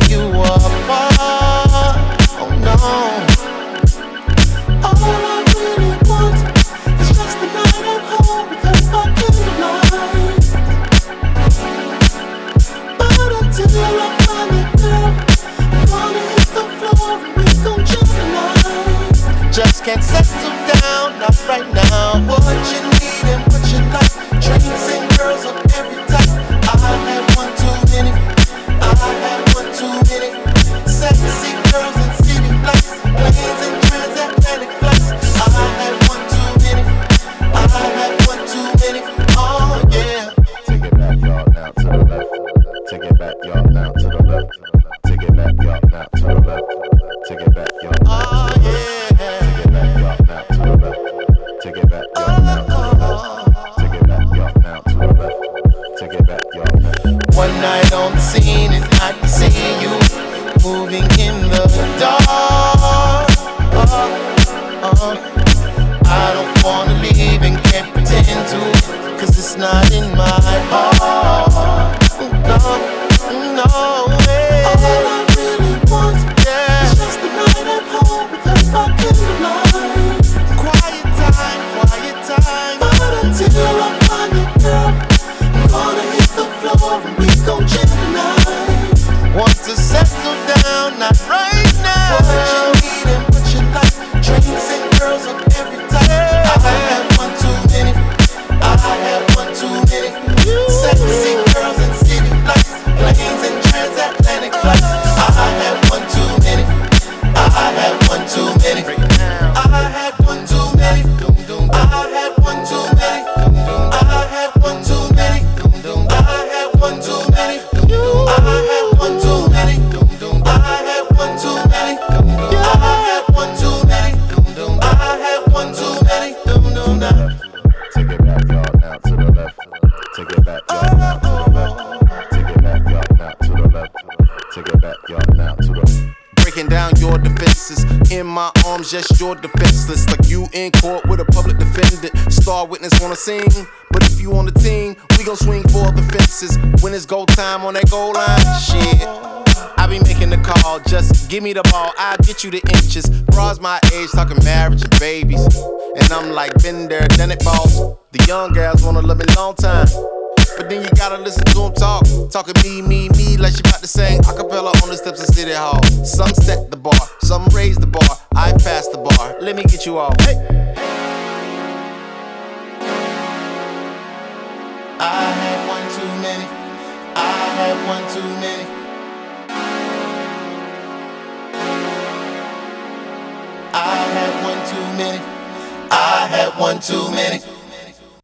you apart. Oh no. All I really want is just the night at home with her by candlelight. But until I find that girl, I'm gonna hit the floor and we gon' jam tonight. Just can't settle down, not right now. What you need and what you like, drinks and girls of every type. I had one too many, I had one too many. Sexy girls in city lights, planes and transatlantic flights. I had one too many, I had one too many. Oh yeah. Take it back, y'all, now to the left. Take it back, y'all, now to the left. Take it back, y'all, now to the left. Take it back, y'all, now to the left. Take it back, y'all, now to the left. Take it back, y'all, now to the left. Take it back, y'all, now to the left. Take it back, y'all, now. One night on the scene and I can see you moving in the dark. I don't wanna leave and can't pretend to, 'cause it's not in my heart. No way. All I really want is just the night at home with her by candlelight. Quiet time. But until I find a girl, I'm gonna hit the floor and we gon' jam tonight. Want to settle down, not right now. What you need and what you like, drinks and girls of every type. I had one too many, I had one too many. Sexy girls in city lights, planes and transatlantic flights. I had one too many, I had one too many. I had one too many, I had one too many. I had one too many, I had one too many. I had one too many, I had one too many. I had one too many, I had one too many. Take it back, y'all, now to the left. Take it back, y'all, now to the left. Take it back, y'all, now to the left. Take it back, y'all, now to the left. Breaking down your defenses. In my arms, yes, you're defenseless. Like you in court with a public defendant. Star witness wanna sing, but if you on the team, we gon' swing for the fences. When it's go time on that goal line, shit, I be making the call, just give me the ball, I'll get you the inches. Bras my age, talking marriage and babies. And I'm like, been there, done it, boss. The young girls wanna love me long time, but then you gotta listen to them talk. Talking me, like she about to sing acapella on the steps of City Hall. Some set the bar, some raise the bar. I pass the bar, let me get you off. Hey. I had one too many, I had one too many. I had one too many, I had one too many.